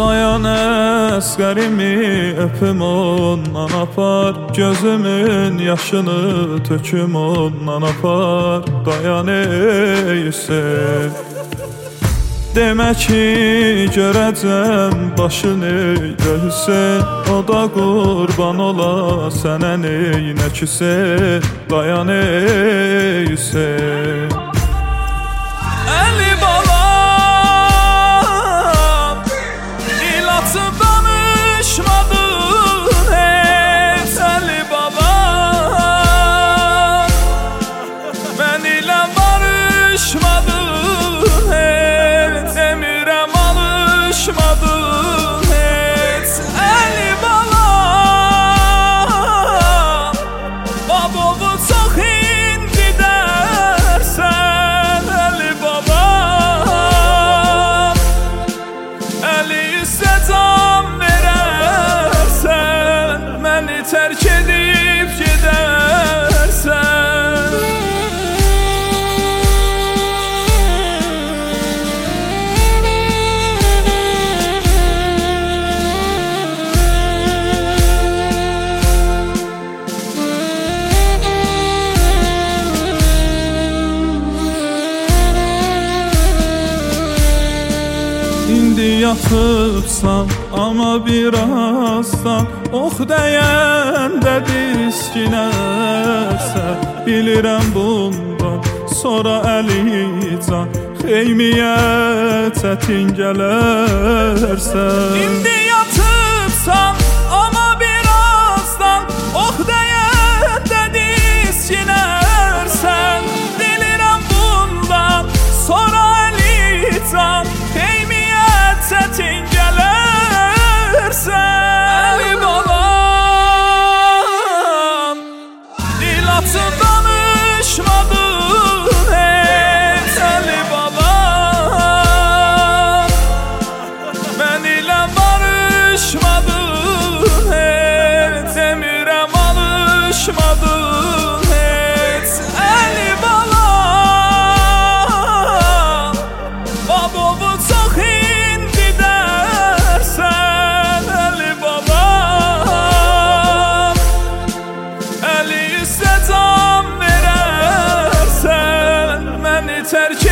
Dayan əsqərimi öpüm ondan apar, gözümün yaşını töküm ondan apar. Dayan ey Hüseyn, demə ki görəcəm başını ey Hüseyn. O da qurban ola sənə neynə küseyn. Dayan ey Hüseyn. Əli balam, ilacı danışmadın heç. Əli balam, mən ilə barışmadın heç. Emirəm alışmadın heç. Əli balam, babovu çox indi dərsən. Əli babam, Əli isə can verərsən, məni tərk edib gedərsən. İndi yatıbsan, amma birazdan ox dəyəndə diskinərsən. Bilirəm bundan sonra Əli can xeymiyə çətin gələrsən. İndi yatıbsan, amma birazdan ox dəyəndə diskinərsən. Bilirəm bundan sonra Əli can çətin gələrsən. Əli balam, ilacı danışmadın heç. Əli balam, mən ilə barışmadın heç. Emirəm alışmadın heç. Əli balam, babovu çox terk